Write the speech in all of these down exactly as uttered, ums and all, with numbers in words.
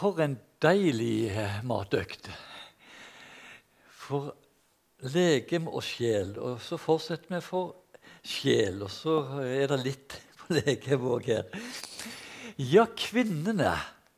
For en deilig matøkt. For legem og sjel, og så fortsetter vi for sjel, og så er det litt på legem også her. Ja, kvinnene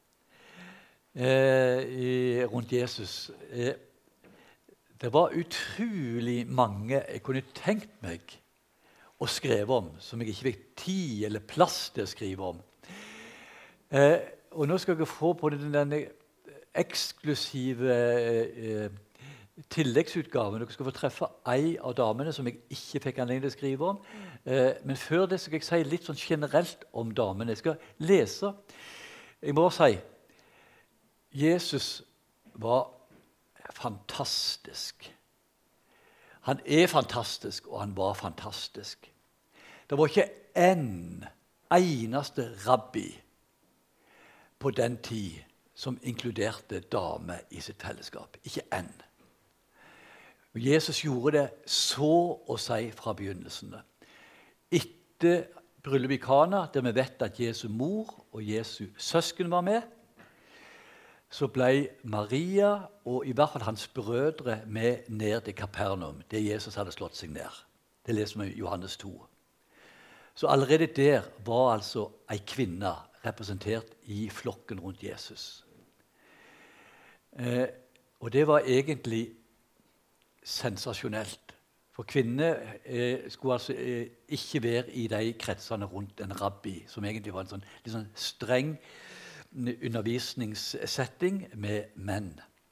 eh, i, rundt Jesus, eh, det var utrolig mange jeg kunne tenkt meg å skrive om, som jeg ikke fikk tid eller plass til å skrive om. Eh, og nå skal jeg få på denne eksklusive eh, tilleggsutgaven. Dere skal få treffe ei av damene som jeg ikke fikk anledning til å skrive om. Eh, men før det skal jeg si litt sånn generelt om damene. Jeg skal lese. Jeg må bare si, Jesus var fantastisk. Han er fantastisk, og han var fantastisk. Det var ikke en eneste rabbi på den tid som inkluderte damer i sitt fellesskap. Ikke en. Jesus gjorde det så å si fra begynnelsen. Etter bryllup i Kana, der vi vet at Jesu mor og Jesu søsken var med, så ble Maria og i hvert fall hans brødre med ned til Kapernaum, det Jesus hadde slått seg ned. Det leser vi i Johannes to. Så allerede der var altså ei kvinne representert i flokken rundt Jesus. Eh, og det var egentlig sensasjonelt. For kvinner eh, skulle altså eh, ikke være i de kretsene rundt en rabbi, som egentlig var en sånn, litt sånn streng undervisningssetting med menn.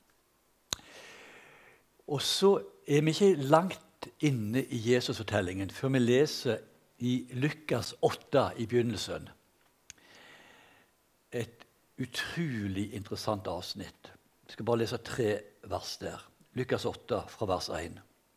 Og så er vi ikke langt inne i Jesus-fortellingen før vi leser i Lukas åtte i begynnelsen. Et utrolig interessant avsnitt. Jeg skal bare lese tre vers der. Lukas åtte fra vers én.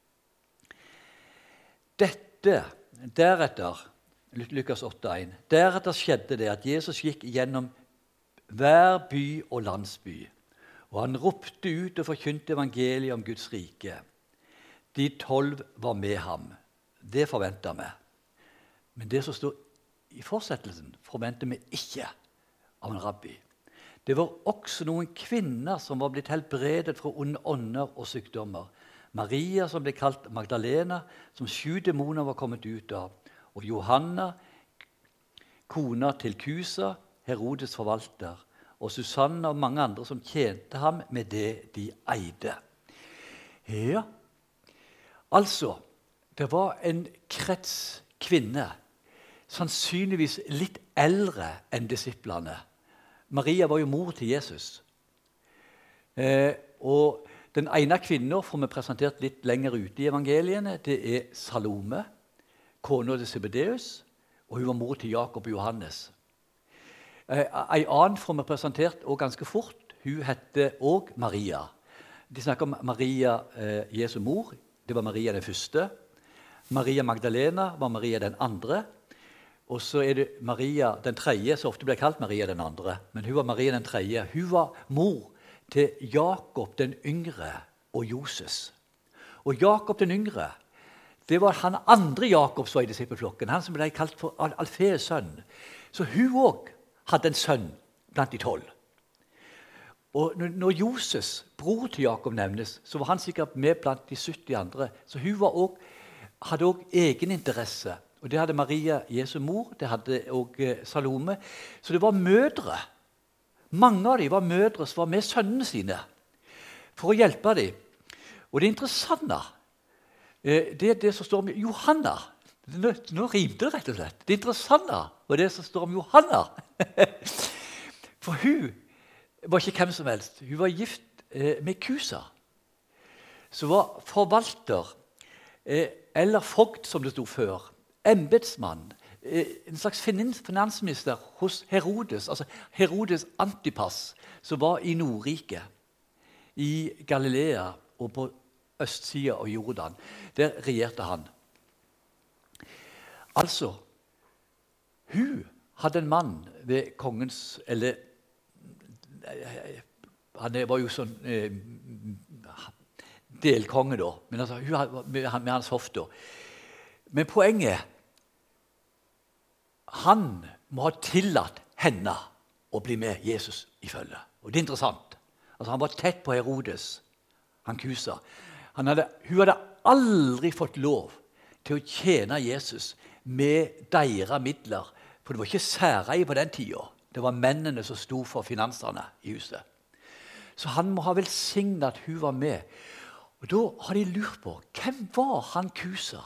Dette, deretter, Lukas åtte én, deretter skjedde det at Jesus gikk gjennom hver by og landsby, og han ropte ut og forkynte evangeliet om Guds rike. De tolv var med ham. Det forventet vi. Men det som står i fortsettelsen, forventer vi ikke av en rabbi. Det var også noen kvinner som var blitt helbredet fra onde ånder og sykdommer. Maria, som ble kalt Magdalena, som sju demoner var kommet ut av, og Johanna, kona til Kusa, Herodes forvalter, og Susanna og mange andre som tjente ham med det de eide. Ja, altså, det var en krets kvinner, sannsynligvis litt eldre enn disiplene. Maria var jo mor til Jesus. Eh, og den ene kvinnen får vi presentert litt lenger ute i evangeliene. Det er Salome, kona til Zebedeus, og hun var mor til Jakob og Johannes. Eh, en annen får vi presentert også ganske fort. Hun heter også Maria. De snakker om Maria, eh, Jesu mor. Det var Maria den første. Maria Magdalena var Maria den andre. Og så er det Maria den tredje, som ofte ble kalt Maria den andre. Men hun var Maria den tredje. Hun var mor til Jakob den yngre og Joses. Og Jakob den yngre, det var han andre Jakob som var i disippelflokken, han som ble kalt for Alfees sønn. Så hun også hadde en sønn blant de tolv. Og når Joses, bror til Jakob, nevnes, så var han sikkert med blant de sytti andre. Så hun var også, hadde også egen interesse. Og det hadde Maria, Jesu mor, det hadde også Salome. Så det var mødre. Mange av dem var mødre som var med sønnene sine for å hjelpe dem. Og det interessante, det er det som står om Johanna. Nå, nå rimte det rett og slett. Det interessante var det som står om Johanna. For hun var ikke hvem som helst. Hun var gift med Kusa, som var forvalter, eller fogd som det stod før. Embetsmann, en slags finansminister hos Herodes, altså Herodes Antipas, som var i Nordrike, i Galilea og på østsiden av Jordan. Der regjerte han. Altså, hun hadde en mann ved kongens, eller han var jo sånn eh, delkonge da, men altså, hun med, med hans hoff da. Men poenget, han må ha tillatt henne å bli med Jesus i følge. Og det er interessant. Altså, han var tett på Herodes, han Kusa. Han hadde, hun hadde aldri fått lov til å tjene Jesus med deres midler, for det var ikke særeie på den tiden. Det var mennene som sto for finansene i huset. Så han må ha velsignet at hun var med. Og da har de lurt på, hvem var han Kusa?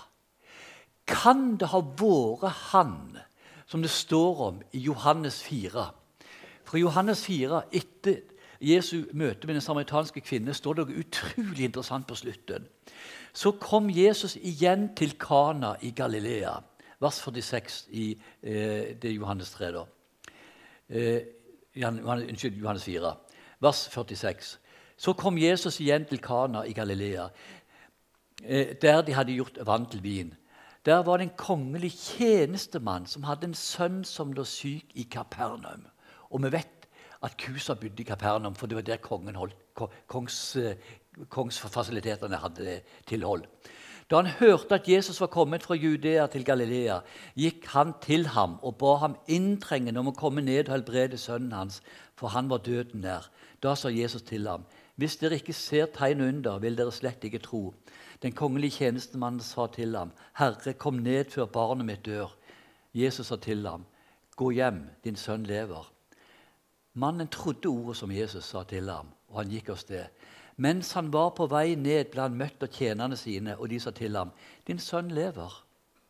Kan det ha vært han, som det står om i Johannes fire? For i Johannes fire, etter Jesu møte med den samaritanske kvinne, står det noe utrolig interessant på slutten. Så kom Jesus igjen til Kana i Galilea, vers førtiseks i eh, det Johannes tre da. Eh, Johannes, unnskyld, Johannes fire, vers førtiseks. Så kom Jesus igjen til Kana i Galilea, eh, der de hadde gjort vann til vin. Der var det en kongelig tjenestemann som hadde en sønn som lå syk i Kapernaum. Og vi vet at Kusa bodde i Kapernaum, for det var der kongen holdt, kongs, kongsfasilitetene hadde tilhold. Da han hørte at Jesus var kommet fra Judea til Galilea, gikk han til ham og ba ham inntrengende om å komme ned og helbrede sønnen hans, for han var døden nær. Da sa Jesus til ham, hvis dere ikke ser tegn under, vil dere slett ikke tro. Den kongelige tjenestemannen sa til ham, Herre, kom ned før barnet mitt dør. Jesus sa til ham, gå hjem, din sønn lever. Mannen trodde ordet som Jesus sa til ham, og han gikk av sted. Mens han var på vei ned, ble han møtt av tjenerne sine, og de sa til ham, din sønn lever.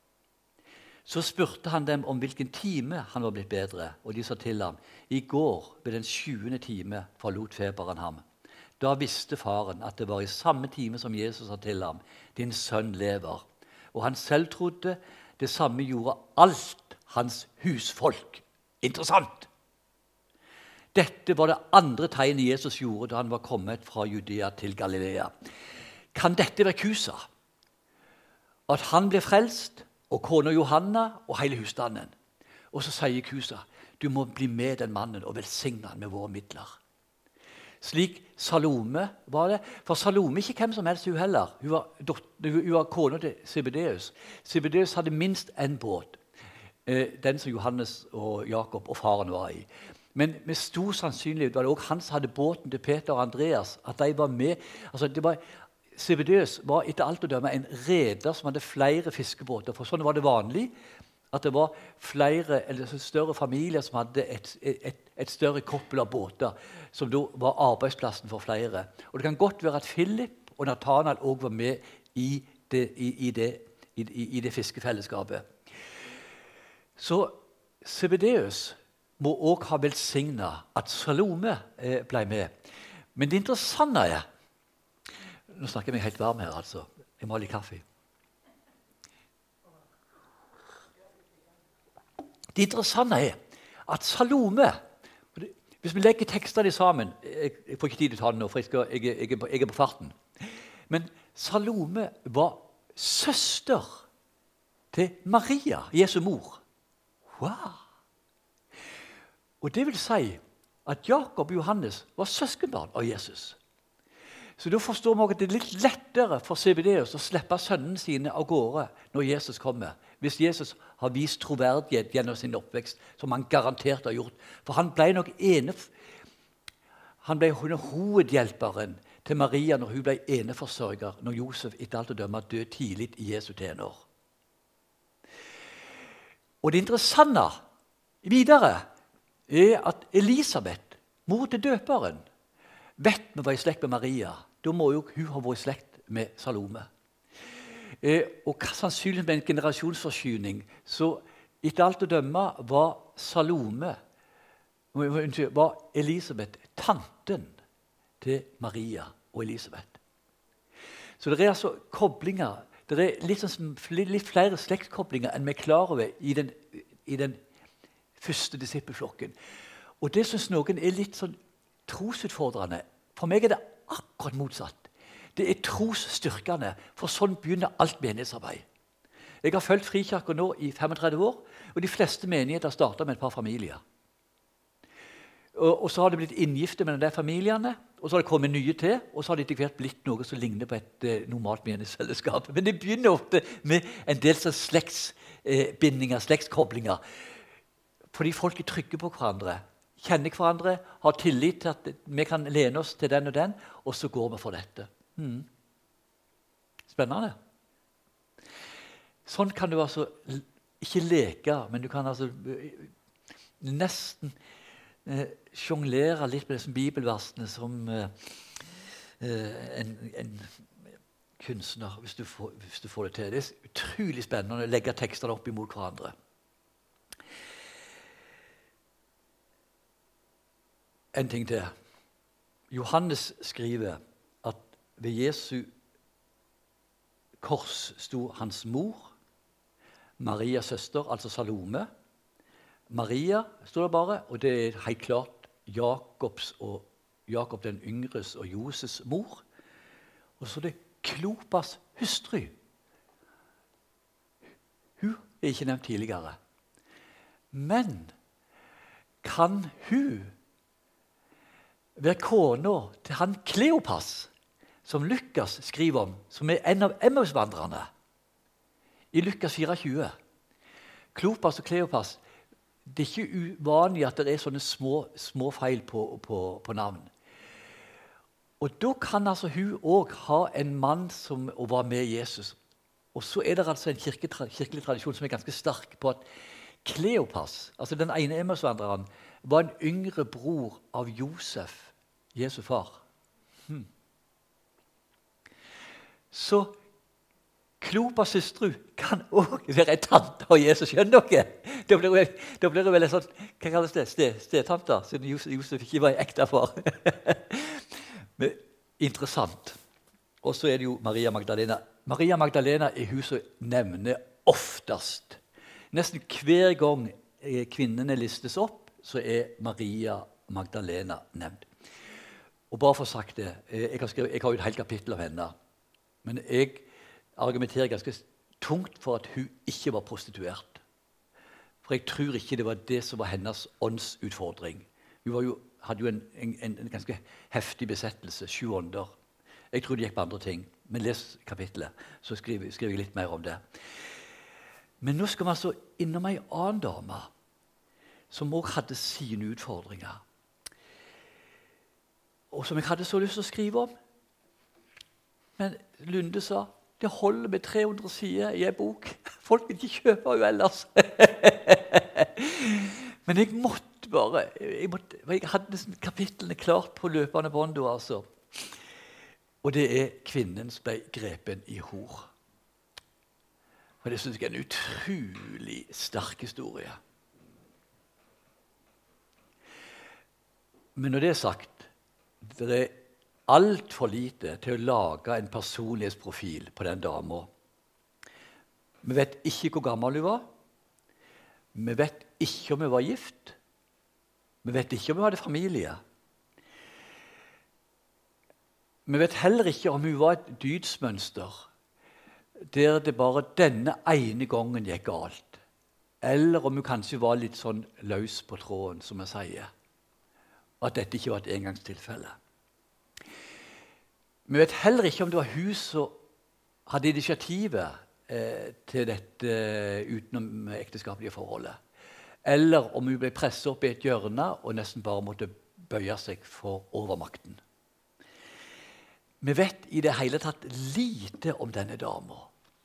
Så spurte han dem om hvilken time han var blitt bedre, og de sa til ham, i går ved den sjuende time forlot feberen ham. Da visste faren at det var i samme time som Jesus sa til ham, din sønn lever. Og han selv trodde, det samme gjorde alt hans husfolk. Interessant! Dette var det andre tegnet Jesus gjorde da han var kommet fra Judea til Galilea. Kan dette være Kusa? At han ble frelst, og kona Johanna og hele husstanden. Og så sier Kusa, du må bli med den mannen og velsigne han med våre midler. Slik Salome var det. For Salome ikke hvem som helst hun heller. Hun var, hun var kona til Zebedeus. Zebedeus hadde minst en båt. Den som Johannes og Jakob og faren var i. Men med stor sannsynlighet var det også han som hadde båten til Peter og Andreas. At de var med. Altså det var, Zebedeus var etter alt å dømme en reder som hadde flere fiskebåter. For sånn var det vanlig. At det var flere, eller større familier som hadde et, et, et større koppel av båter, som da var arbeidsplassen for flere. Og det kan godt være at Philip og Nathanael også var med i det, i, i det, i, i det fiskefellesskapet. Så Zebedeus må også ha velsignet at Salome eh, ble med. Men det interessante er, nå snakker jeg meg helt varm her altså, jeg må ha litt kaffe. Det interessante er at Salome, hvis vi legger tekstene sammen, jeg får ikke tid til å ta den nå, for jeg, skal, jeg, jeg, jeg, jeg er på farten, men Salome var søster til Maria, Jesu mor. Wow! Og det vil si at Jakob og Johannes var søskenbarn av Jesus. Så da forstår vi at det er litt lettere for Zebedeus å slippe sønnene sine av gårde når Jesus kommer. Hvis Jesus har vist troverdighet gjennom sin oppvekst, som han garantert har gjort. For han ble nok ene, han ble hovedhjelperen til Maria når hun ble eneforsørger, når Josef etter alt å dømme døde tidlig i Jesu tenår. Og det interessante videre er at Elisabeth, mor til døperen, vet vi var i slekt med Maria. Da må jo hun ha vært i slekt med Salome. Eh, og sannsynligvis med en generasjonsforskyning, så etter alt å dømme var Salome, var Elisabeth tanten til Maria og Elisabeth. Så det er altså koblinger, det er litt, sånn, litt flere slektskoblinger enn vi er klar over i den, i den første disippelflokken. Og det synes noen er litt sånn trosutfordrende. For meg er det akkurat motsatt. Det er trosstyrkende, for sånn begynner alt menighetsarbeid. Jeg har følt Frikirken nå i femogtredve år, og de fleste menigheter starter med et par familier. Og, og så har det blitt inngifte mellom de familiene, og så har det kommet nye til, og så har det etter hvert blitt noe som ligner på et eh, normalt menighetsfellesskap. Men det begynner ofte med en del sånn slektsbindinger, eh, slektskoblinger, fordi folk er trygge på hverandre kjenner hverandre, har tillit til at vi kan lene oss til den og den, og så går vi for dette. Mm. Spennende. Sånn kan du altså ikke leke, men du kan altså nesten eh, sjonglere litt med disse bibelversene som eh, en, en kunstner, hvis du, får, hvis du får det til. Det er utrolig spennende å legge tekstene opp imot hverandre. En ting til. Johannes skriver at ved Jesu kors sto hans mor, Marias søster, altså Salome. Maria står det bare, og det er helt klart Jakobs og Jakob den yngres og Joses mor. Og så er det Klopas hustru. Hun er ikke nevnt tidligere. Men kan hun være kona til han Kleopas, som Lukas skriver om, som er en av Emmausvandrerne, i Lukas tjuefire. Klopas og Kleopas, det er ikke uvanlig at det er sånne små, små feil på, på, på navn. Og da kan altså hun også ha en mann som var med Jesus. Og så er det altså en kirketra- kirkelig tradisjon som er ganske sterk på at Kleopas, altså den ene Emmausvandreren, var en yngre bror av Josef, Jesu far. Hmm. Så Klopas søstru kan også være en tante av Jesus. Skjønner dere? Da blir det, da blir det vel en sånn, hva kalles det? Sted, stedtante, siden Josef ikke var en ekte far. Men interessant. Og så er det jo Maria Magdalena. Maria Magdalena er hun som nevner oftest. Nesten hver gang kvinnene listes opp, så er Maria Magdalena nevnt. Og bare for å sagt det, jeg har, skrevet, jeg har jo et helt kapittel av henne, men jeg argumenterer ganske tungt for at hun ikke var prostituert. For jeg tror ikke det var det som var hennes åndsutfordring. Hun var jo, hadde jo en, en, en ganske heftig besettelse, sju ånder. Jeg tror det gikk på andre ting. Men les kapittelet, så skriver, skriver jeg litt mer om det. Men nå skal vi altså innom en annen dame, som også hadde sine utfordringer. Og som jeg hadde så lyst til å skrive om. Men Lunde sa, det holder med tre hundre sider i en bok. Folk vil ikke kjøpe henne ellers. Men jeg måtte bare, jeg, måtte, jeg hadde nesten kapitlene klart på løpende bånd. Altså. Og det er kvinnen som ble grepen i hor. Og det synes jeg er en utrolig sterk historie. Men når det er sagt, det er alt for lite til å lage en personlighetsprofil på den dama. Vi vet ikke hvor gammel hun var. Vi vet ikke om hun var gift. Vi vet ikke om hun hadde familie. Vi vet heller ikke om hun var et dydsmønster, der det bare denne ene gangen gikk galt. Eller om hun kanskje var litt sånn løs på tråden, som jeg sier. Og at dette ikke var et engangstilfelle. Vi vet heller ikke om det var hun som hadde initiativet eh, til dette utenom ekteskapelige forholdet. Eller om hun ble presset opp i et hjørne og nesten bare måtte bøye seg for overmakten. Vi vet i det hele tatt lite om denne dama.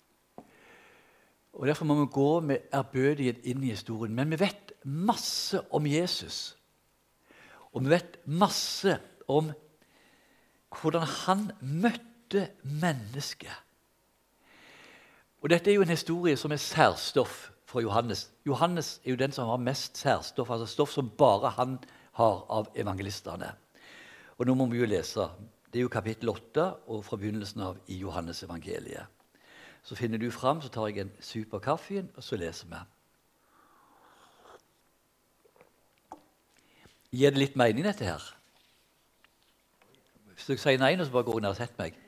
Og derfor må vi gå med ærbødighet inn i historien. Men vi vet masse om Jesus. Og vi vet masse om hvordan han møtte mennesket. Og dette er jo en historie som er særstoff for Johannes. Johannes er jo den som har mest særstoff, altså stoff som bare han har av evangelisterne. Og nå må vi jo lese. Det er jo kapittel åtte, og fra begynnelsen av i Johannes evangeliet. Så finner du fram, så tar jeg en sup av kaffen, og så leser vi. Gir det litt mening dette her? Hvis du sier nei, så bare går hun ned og setter meg.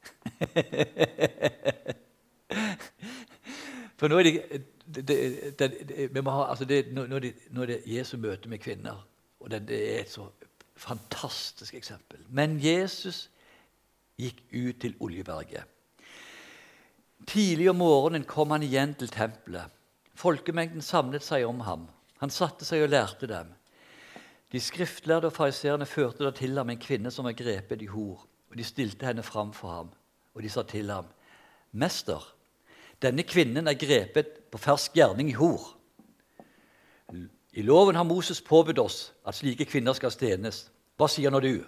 For nå er det, det, det, det, vi må ha, altså det, nå, nå, er det, nå er det Jesu møte med kvinner, og det, det er et så fantastisk eksempel. Men Jesus gikk ut til Oljeberget. Tidlig om morgenen kom han igjen til tempelet. Folkemengden samlet seg om ham. Han satte seg og lærte dem. De skriftlærde og fariseerne førte da til ham en kvinne som var grepet i hor, og de stilte henne fram for ham, og de sa til ham, «Mester, denne kvinnen er grepet på fersk gjerning i hor. I loven har Moses påbudt oss at slike kvinner skal stenes. Hva sier nå du?»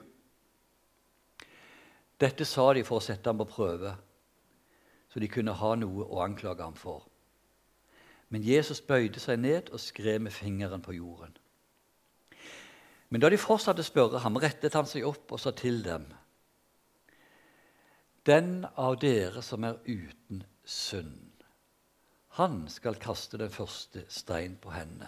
Dette sa de for å sette ham på prøve, så de kunne ha noe å anklage ham for. Men Jesus bøyde seg ned og skrev med fingeren på jorden. Men da de fortsatte å spørre ham, rettet han seg opp og sa til dem, «Den av dere som er uten synd, han skal kaste den første stein på henne.»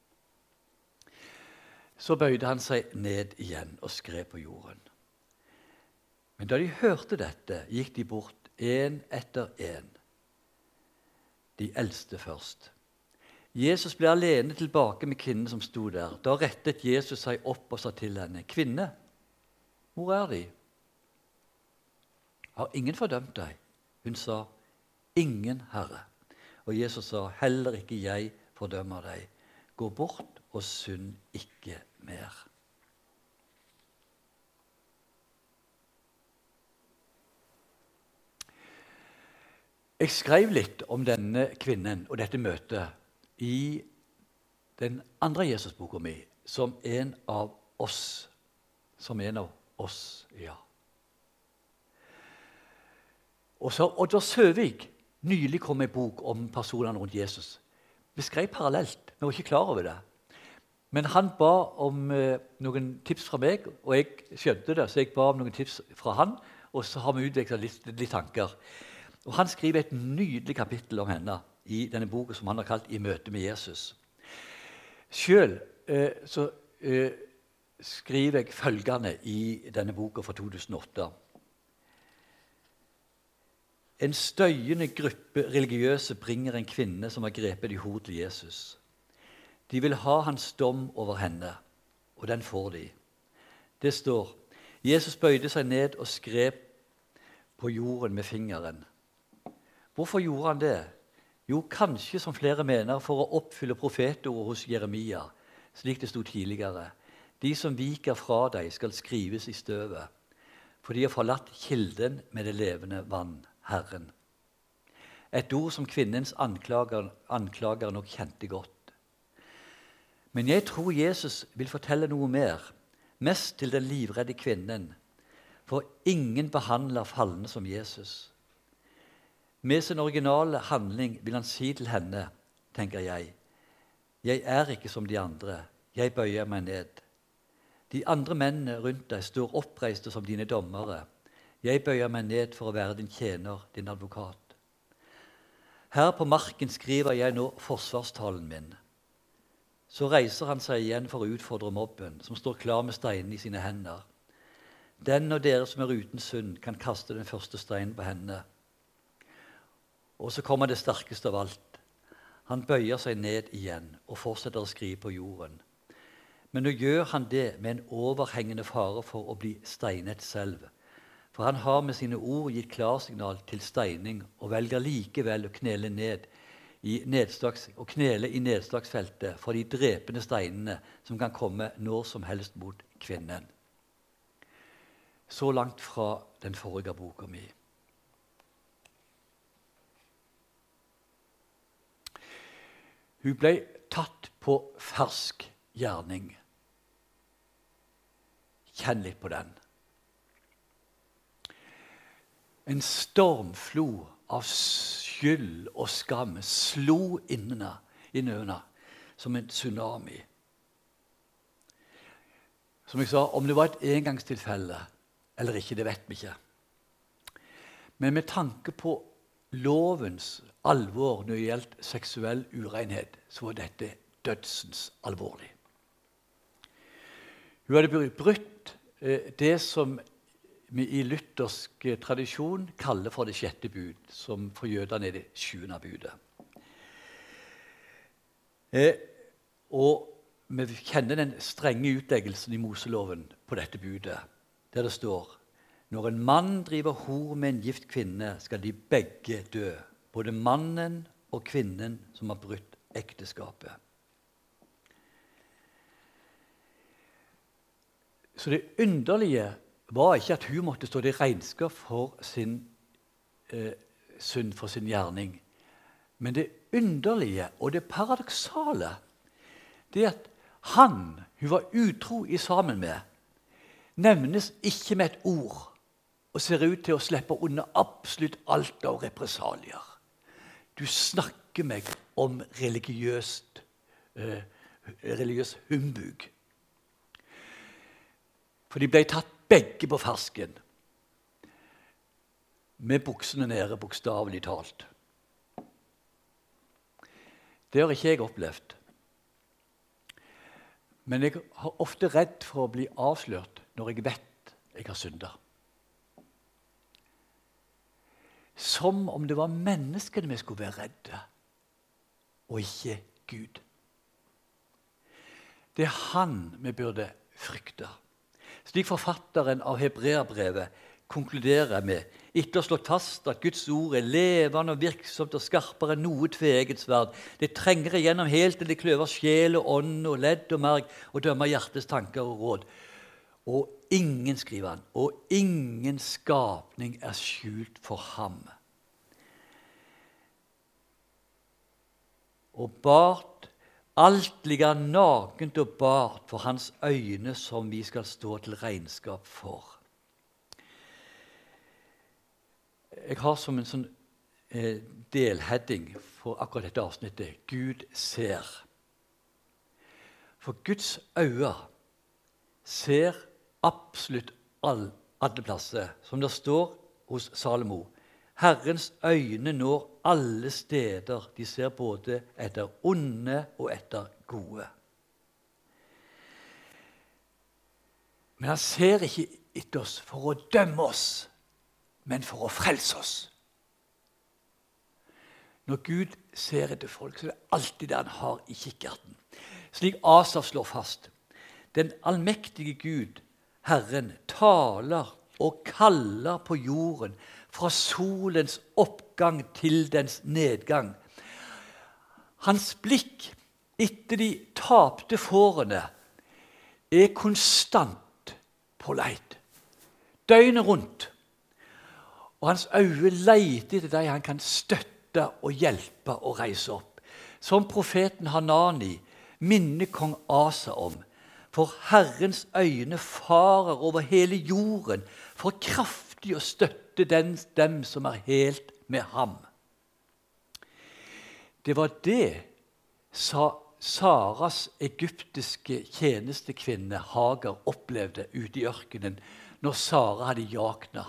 Så bøyde han seg ned igjen og skrev på jorden. Men da de hørte dette, gikk de bort en etter en. De eldste først. Jesus ble alene tilbake med kvinnen som sto der. Da rettet Jesus seg opp og sa til henne, «Kvinne, hvor er de? Har ingen fordømt deg?» Hun sa, «Ingen, Herre.» Og Jesus sa, «Heller ikke jeg fordømmer deg. Gå bort og synd ikke mer.» Jeg skrev litt om denne kvinnen og dette møtet i den andre Jesusboka mi, som en av oss. Som en av oss, ja. Og så Oddvar Søvik nylig kom med en bok om personene rundt Jesus. Vi skrev parallelt, vi var ikke klar over det. Men han ba om eh, noen tips fra meg, og jeg skjønte det, så jeg ba om noen tips fra han, og så har vi utvekslet litt, litt tanker. Og han skriver et nydelig kapittel om henne i denne boka som han har kalt «I møte med Jesus». Selv eh, så eh, skriver jeg følgende i denne boka fra to tusen og åtte. En støyende gruppe religiøse bringer en kvinne som har grepet i hor til Jesus. De vil ha hans dom over henne, og den får de. Det står, Jesus bøyde seg ned og skrev på jorden med fingeren. Hvorfor gjorde han det? Jo, kanskje, som flere mener, for å oppfylle profetordet hos Jeremia, slik det stod tidligere. De som viker fra deg skal skrives i støvet, for de har forlatt kilden med det levende vann, Herren. Et ord som kvinnens anklager, anklager nok kjente godt. Men jeg tror Jesus vil fortelle noe mer, mest til den livredde kvinnen, for ingen behandler falne som Jesus. Med sin originale handling vil han si til henne, tenker jeg, jeg er ikke som de andre, jeg bøyer meg ned. De andre mennene rundt deg står oppreiste som dine dommere. Jeg bøyer meg ned for å være din tjener, din advokat. Her på marken skriver jeg nå forsvarstalen min. Så reiser han seg igjen for å utfordre mobben, som står klar med steinene i sine hender. Den og dere som er uten synd, kan kaste den første steinen på henne. Og så kommer det sterkeste av alt. Han bøyer seg ned igjen og fortsetter å skrive på jorden. Men nå gjør han det med en overhengende fare for å bli steinet selv. For han har med sine ord gitt klarsignal til steining og velger likevel å knele ned i nedslags, og knele i nedslagsfeltet for de drepende steinene som kan komme når som helst mot kvinnen. Så langt fra den forrige boka mi. Hun ble tatt på fersk gjerning. Kjenn litt på den. En stormflo av skyld og skam slo innene, innøvende som en tsunami. Som jeg sa, om det var et engangstilfelle eller ikke, det vet vi ikke. Men med tanke på lovens alvor når det gjelder seksuell urenhet, så var dette dødsens alvorlig. Hun hadde brutt eh, det som vi i luthersk tradisjon kaller for det sjette bud, som for jødene er det sjuende budet. Eh, og vi kjenner den strenge utleggelsen i Moseloven på dette budet, der det står, når en mann driver hor med en gift kvinne, skal de begge dø, både mannen og kvinnen som har brutt ekteskapet. Så det underlige var ikke at hun måtte stå til regnskap for sin eh, synd, for sin gjerning. Men det underlige og det paradoksale, det er at han hun var utro i sammen med, nevnes ikke med et ord, og ser ut til å slippe unna absolutt alt av represalier. Du snakker meg om religiøst, eh, religiøs humbug. For de ble tatt begge på fersken, med buksene nede, bokstavelig talt. Det har ikke jeg opplevd. Men jeg har ofte redd for å bli avslørt når jeg vet jeg har syndet. Som om det var menneskene vi skulle være redde, og ikke Gud. Det er han vi burde frykte. Slik forfatteren av Hebreerbrevet konkluderer med, etter å ha slått fast at Guds ord er levende og virksomt og skarpere enn noe tveegget sverd. Det trenger igjennom helt til det kløver sjel og ånd og ledd og merg og dømmer hjertets tanker og råd. Og ingen, skriver han, og ingen skapning er skjult for ham. Og bart, alt ligger nakent og bart for hans øyne som vi skal stå til regnskap for. Jeg har som en sånn eh, delheading for akkurat dette avsnittet, Gud ser. For Guds øyne ser absolutt all, alle plasser, som det står hos Salomo. Herrens øyne når alle steder. De ser både etter onde og etter gode. Men han ser ikke etter oss for å dømme oss, men for å frelse oss. Når Gud ser etter folk, så er det alltid det han har i kikkerten. Slik Asaf slår fast. Den allmektige Gud, Herren, taler og kaller på jorden fra solens oppgang til dens nedgang. Hans blikk etter de tapte fårene er konstant på leit, døgnet rundt. Og hans øyne leter etter de han kan støtte og hjelpe og reise opp. Som profeten Hanani minner kong Asa om. For Herrens øyne farer over hele jorden for kraftig å støtte den, dem som er helt med ham. Det var det sa Saras egyptiske tjenestekvinne Hagar opplevde ute i ørkenen når Sara hadde jakna.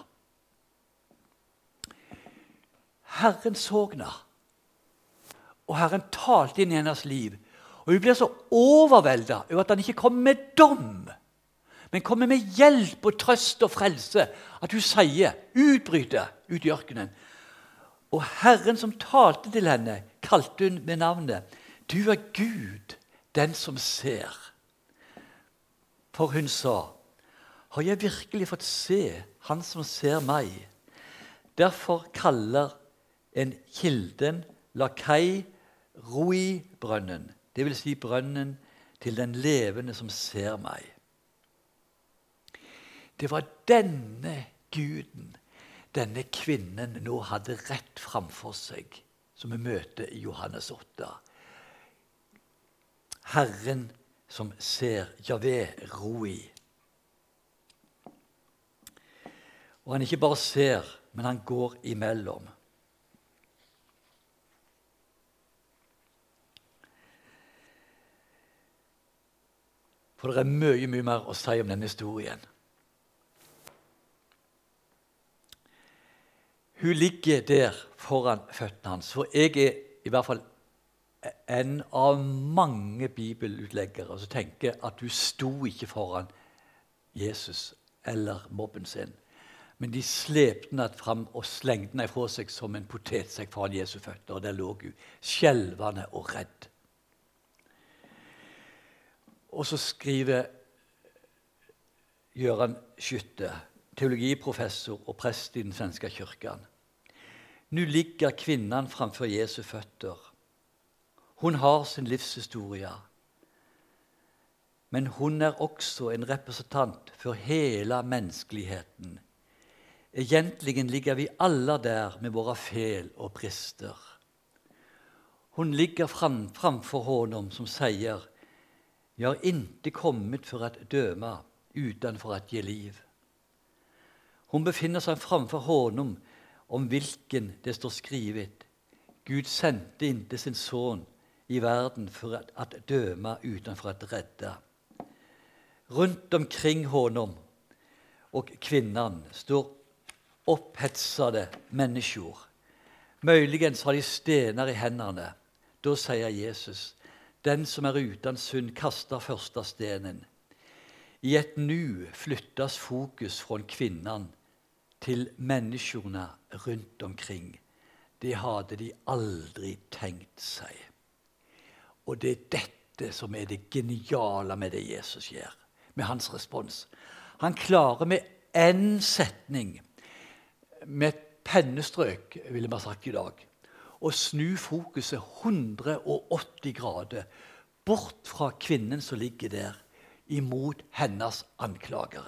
Herren sågna, og Herren talte inn i hennes liv. Og hun blir så overveldet over at han ikke kommer med dom, men kommer med hjelp og trøst og frelse, at hun sier, utbryter ut i ørkenen. Og Herren som talte til henne, kalte hun med navnet, du er Gud, den som ser. For hun sa, har jeg virkelig fått se han som ser meg? Derfor kaller en kilden Lakei Roi-brønnen, det vil si brønnen til den levende som ser meg. Det var denne guden, denne kvinnen nå hadde rett framfor seg, som vi møter i Johannes åtte. Herren som ser, Jahve Roi. Og han ikke bare ser, men han går imellom. For det er mye, mye mer å si om denne historien. Hun ligger der foran føttene hans, for jeg er i hvert fall en av mange bibelutleggere som tenker at hun sto ikke foran Jesus eller mobben sin, men de slepte henne fram og slengte henne fra seg som en potetsekk foran Jesu føtter, og der lå hun, skjelvende og redd. Og så skriver Gøran Skytte, teologiprofessor og prest i den svenske kirken. Nå ligger kvinnen framfor Jesu føtter. Hun har sin livshistorie. men hun er også en representant for hele menneskeligheten. Egentlig ligger vi alle der med våre fel og brister. Hun ligger fram, framfor honom som sier, «Jeg har inte kommet for å døme, utan for å gi liv.» Hun befinner seg framfor honom om hvilken det står skrivet, «Gud sendte inte sin son i verden for å døme, utan for å redde.» Rundt omkring honom og kvinnan står opphetsede mennesker. Muligens har de stener i hendene. Da sier Jesus, den som er uten synd kaster første stenen. I et nu flyttes fokus fra kvinnan til menneskene rundt omkring. Det hadde de aldri tenkt seg. Og det er dette som er det geniale med det Jesus gjør, med hans respons. Han klarer med en setning, med et pennestrøk, ville man sagt i dag, å snu fokuset hundre og åtti grader bort fra kvinnen som ligger der, imot hennes anklagere.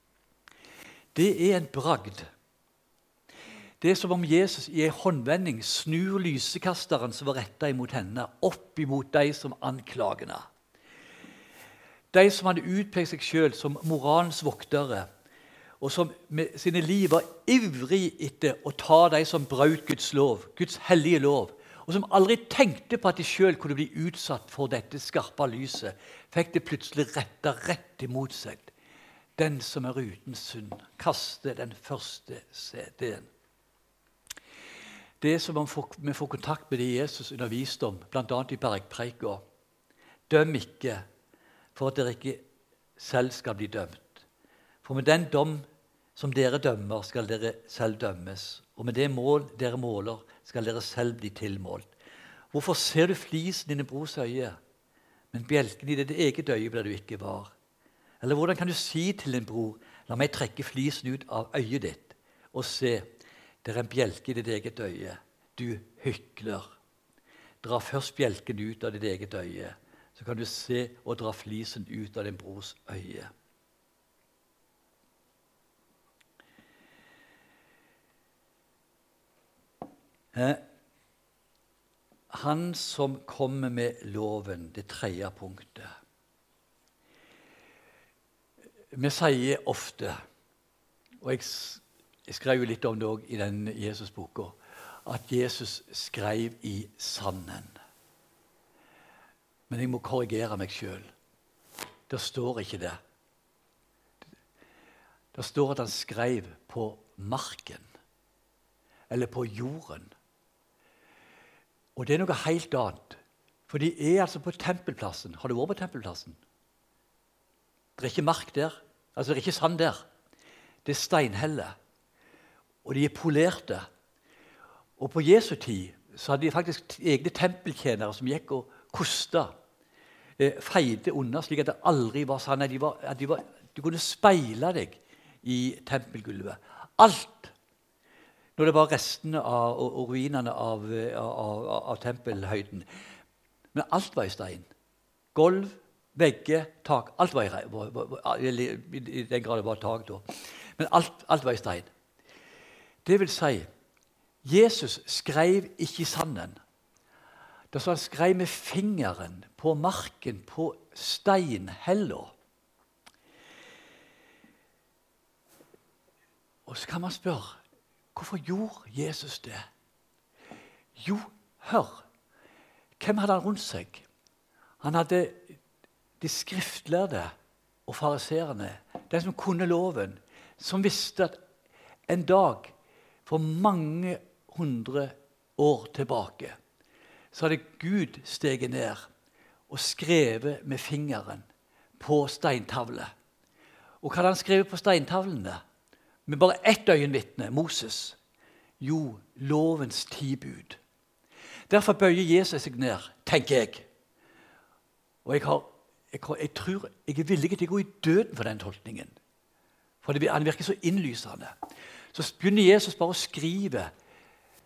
Det er en bragd. Det er som om Jesus i en håndvending snur lysekasteren som var rettet imot henne, opp imot de som anklagene. De som hadde utpekt seg selv som moralens voktere, og som med sine liv var ivrig etter å ta de som brøt Guds lov, Guds hellige lov, og som aldri tenkte på at de selv kunne bli utsatt for dette skarpe lyset, fikk det plutselig rettet rett imot seg. Den som er uten synd, kaster den første stenen. Det er som om vi får kontakt med det Jesus underviste om, blant annet i bergpreika. Døm ikke, for at dere ikke selv skal bli dømt. For med den dom som dere dømmer, skal dere selv dømmes. Og med det mål dere måler, skal dere selv bli tilmålt. Hvorfor ser du flisen i din brors øye, men bjelken i ditt eget øye blir du ikke var? Eller hvordan kan du si til din bror, la meg trekke flisen ut av øyet ditt, og se, det er en bjelke i ditt eget øye. Du hykler. Dra først bjelken ut av ditt eget øye, så kan du se og dra flisen ut av din brors øye. Han som kommer med loven, det tredje punktet. Vi sier ofte, og jeg, jeg skrev jo litt om det også i den Jesus-boka, at Jesus skrev i sanden. Men jeg må korrigere meg selv. Det står ikke det. Det står at han skrev på marken, eller på jorden. Og det er noe helt annet. For de er altså på tempelplassen. Har du vært på tempelplassen? Det er ikke mark der. Altså, det er ikke sand der. Det er steinhelle. Og de er polerte. Og på Jesu tid så hadde de faktisk egne tempeltjenere som gikk og kostet, eh, feide under, slik at det aldri var sånn at de var, at de var, du kunne speile deg i tempelgulvet. Alt. Når det var restene av, og, og ruinene av, av, av, av tempelhøyden. Men alt var i stein. Golv, vegger, tak. Alt var i, var, var, i, i den grad det var tak da. Men alt, alt var i stein. Det vil si, Jesus skrev ikke i sanden. Det så han skrev med fingeren på marken, på steinhella. Og så kan man spørre, hvorfor gjorde Jesus det? Jo, hør, hvem hadde han rundt seg? Han hadde de skriftlærde og fariserene, de som kunne loven, som visste at en dag, for mange hundre år tilbake, så hadde Gud steget ned og skrevet med fingeren på steintavle. Og hva hadde han skrevet på steintavlene? Med bare ett øyenvitne, Moses. Jo, lovens ti bud. Derfor bøyer Jesus seg ned, tenker jeg. Og jeg, har, jeg, har, jeg tror jeg er villig til å gå i døden for den tolkningen. For det, han virker så innlysende. Så begynner Jesus bare å skrive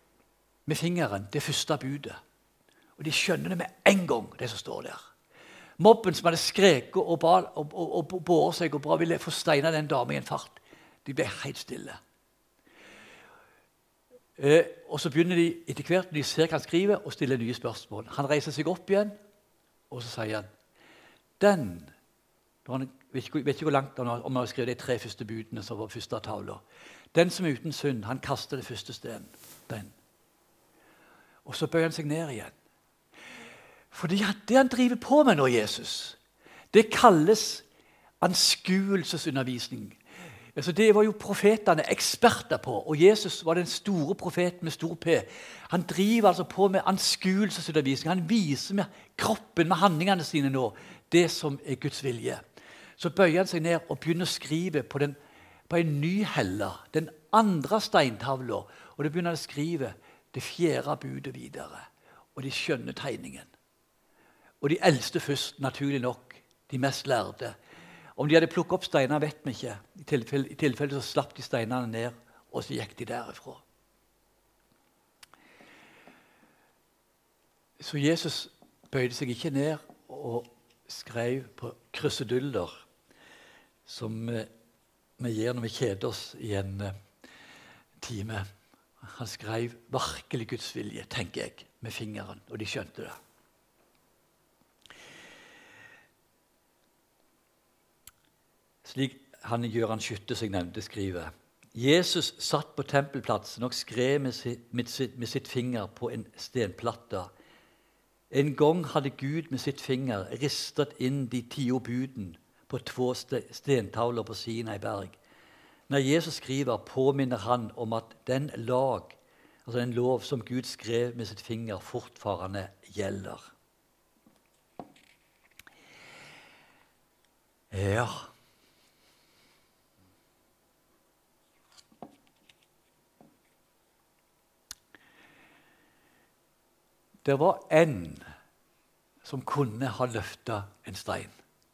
med fingeren det første budet. Og de skjønner det med en gang, det som står der. Mobben som hadde skreket og, og, og, og, og båret seg og bare ville få steina den damen i en fart. De ble helt stille. Eh, og så begynner de etter hvert, når de ser hva han skriver, å stille nye spørsmål. Han reiser seg opp igjen, og så sier han, den, han vet ikke, vet ikke hvor langt han har, om han har skrevet de tre første budene som var første av tavla. Den som er uten synd, han kaster det første stedet. Den. Og så bøyer han seg ned igjen. Fordi det han driver på med nå, Jesus, det kalles anskuelsesundervisning. Altså, det var jo profetene eksperter på, og Jesus var den store profeten med stor P. Han driver altså på med anskuelsesundervisning. Han viser med kroppen, med handlingene sine nå, det som er Guds vilje. Så bøyer han seg ned og begynner å skrive på, den, på en ny helle, den andre steintavla, og det begynner å skrive det fjerde budet videre, og de skjønner tegningen. Og de eldste først, naturlig nok, de mest lærde. Om de hadde plukket opp steinene, vet vi ikke. I tilfelle, i tilfelle så slapp de steinene ned, og så gikk de derifra. Så Jesus bøyde seg ikke ned og skrev på kruseduller, som vi gjør når vi kjeder oss i en time. Han skrev virkelig Guds vilje, tenker jeg, med fingeren, og de skjønte det. Slik han Gøran Skytte seg nevnte skriver. Jesus satt på tempelplatsen og skrev med sitt, med, sitt, med sitt finger på en stenplatte. En gang hadde Gud med sitt finger ristet inn de tio buden på to stentavler på Sinai berg. Når Jesus skriver, påminner han om at den lag, altså den lov som Gud skrev med sitt finger, fortfarande gjelder. Ja. Det var en som kunne ha løftet en stein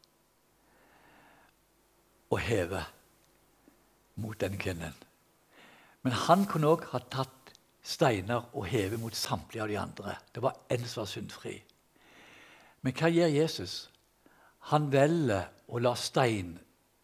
og heve mot den kvinnen. Men han kunne også ha tatt steiner og heve mot samtlige av de andre. Det var en som var syndfri. Men hva gjør Jesus? Han velger å la stein,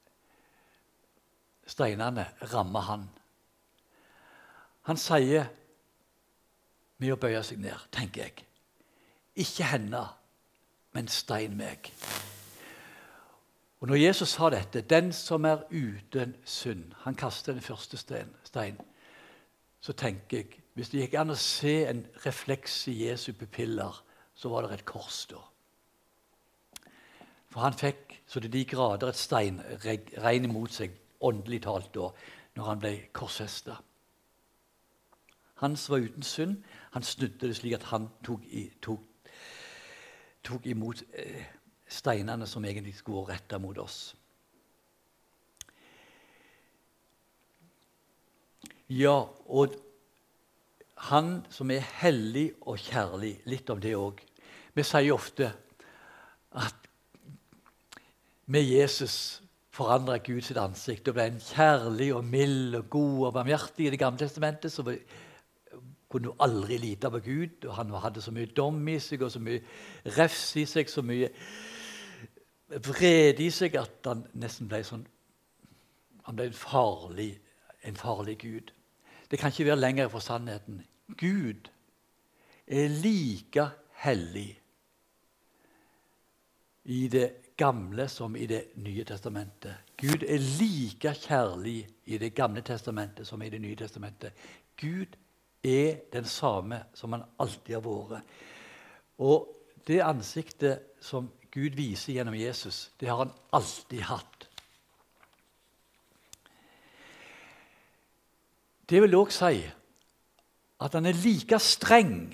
steinene ramme han. Han sier med å bøye seg ned, tenker jeg. Ikke henne, men stein meg. Og når Jesus sa dette, den som er uten synd, han kaster den første stein, stein, så tenker jeg, hvis det gikk an å se en refleks i Jesu pupiller, så var det et kors da. For han fikk så det de grader et stein regn imot seg, åndelig talt da, når han ble korsfestet. Han som var uten synd, han snudde det slik at han tok, i, tok, tok imot eh, steinene som egentlig skulle rette mot oss. Ja, og han som er hellig og kjærlig, litt om det også. Vi sier ofte at med Jesus forandret Gud sitt ansikt og ble en kjærlig og mild og god og barmhjertig i Det gamle testamentet, så kunne du aldri lite på Gud, og han hadde så mye dom i seg, og så mye refs i seg, så mye vrede i seg, at han nesten ble sånn, han ble en farlig, en farlig Gud. Det kan ikke være lenger fra sannheten. Gud er like hellig i det gamle som i det nye testamentet. Gud er like kjærlig i det gamle testamentet som i det nye testamentet. Gud er den samme som han alltid har vært. Og det ansiktet som Gud viser gjennom Jesus, det har han alltid hatt. Det vil også si at han er like streng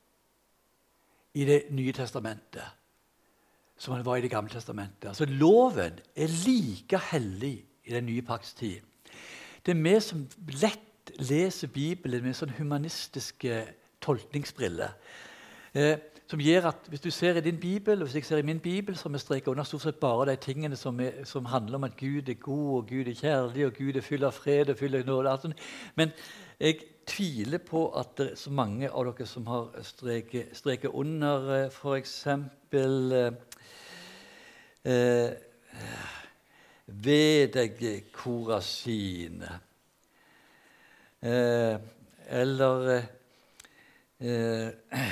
i det nye testamentet som han var i det gamle testamentet. Altså loven er like hellig i den nye pakts tid. Det er vi som lett leser Bibelen med sånn humanistiske tolkningsbriller. Eh, som gjør at hvis du ser i din Bibel, og hvis jeg ser i min Bibel, så vi streker under stort sett bare de tingene som, er, som handler om at Gud er god, og Gud er kjærlig, og Gud er full av fred og full av nåde. Altså. Men jeg tviler på at det er så mange av dere som har streket, streket under, for eksempel, Eh, ved deg, Korazin. Eh, eller eh,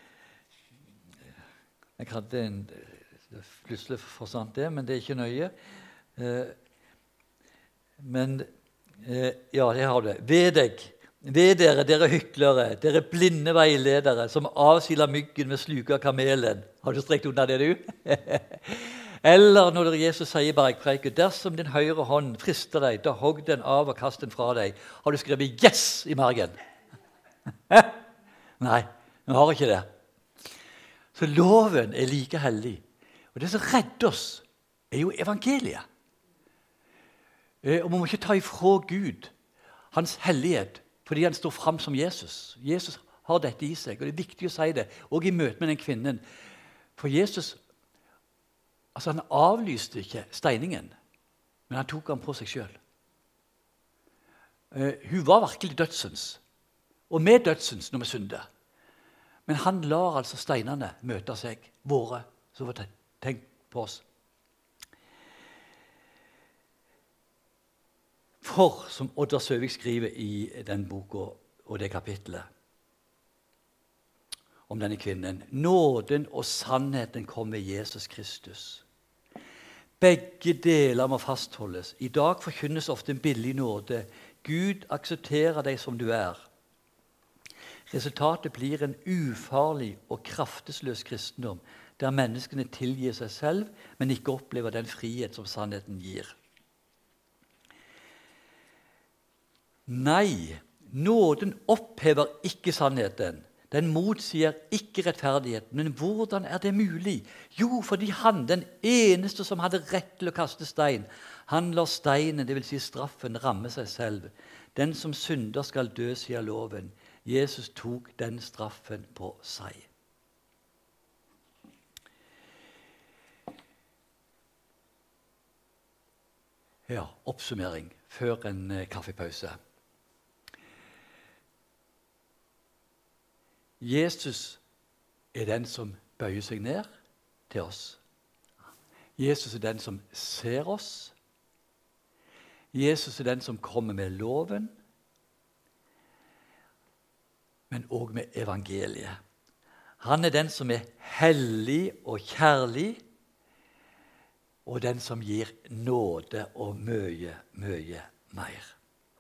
Jeg hadde en Plutselig forsvant det, men det er ikke nøye. Eh, men eh, ja, det har det. Ved deg. Ved dere, dere hyklere, dere blinde veiledere, som avsiler myggen med sluket av kamelen. Har du strekt unna det, du? Eller når Jesus sier i bergpreiket, dersom din høyre hånd frister deg, da hogg den av og kast den fra deg. Har du skrevet 'yes' i margen? Nei, vi har ikke det. Så loven er like hellig. Og det som redder oss, er jo evangeliet. Og vi må ikke ta ifra Gud hans hellighet fordi han står fram som Jesus. Jesus har dette i seg, og det er viktig å si det, og i møte med den kvinnen. For Jesus, altså han avlyste ikke steiningen, men han tok han på seg selv. Uh, hun var virkelig dødsens, og med dødsens når vi synder. Men han lar altså steinene møte seg, våre, så var det tenkt på oss. For, som Oddvar Søvik skriver i den boka og det kapitlet om denne kvinnen, nåden og sannheten kom ved Jesus Kristus. Begge deler må fastholdes. I dag forkynnes ofte en billig nåde. Gud aksepterer deg som du er. Resultatet blir en ufarlig og kraftesløs kristendom, der menneskene tilgir seg selv, men ikke opplever den frihet som sannheten gir. Nei, nåden opphever ikke sannheten. Den motsier ikke rettferdigheten. Men hvordan er det mulig? Jo, fordi han, den eneste som hadde rett til å kaste stein, han lar steinen, det vil si straffen, ramme seg selv. Den som synder skal dø, sier loven. Jesus tok den straffen på seg. Ja, oppsummering før en kaffepause. Jesus er den som bøyer seg ned til oss. Jesus er den som ser oss. Jesus er den som kommer med loven, men også med evangeliet. Han er den som er hellig og kjærlig, og den som gir nåde og mye, mye mer.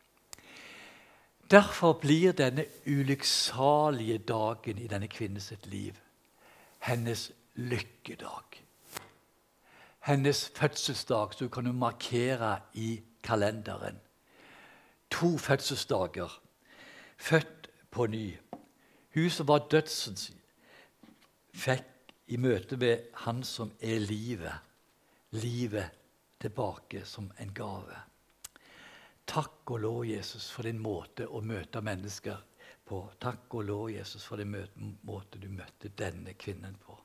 Derfor blir denne ulykksalige dagen i denne kvinnes liv hennes lykkedag. Hennes fødselsdag, som kan hun markere i kalenderen. To fødselsdager, født på ny. Hun som var dødsens, fikk i møte med han som er livet, livet tilbake som en gave. Takk og lov, Jesus, for din måte å møte mennesker på. Takk og lov, Jesus, for den måte du møtte denne kvinnen på.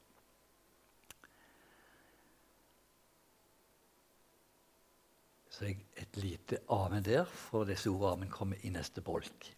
Så jeg et lite amen der, for disse ordene kommer i neste bolk.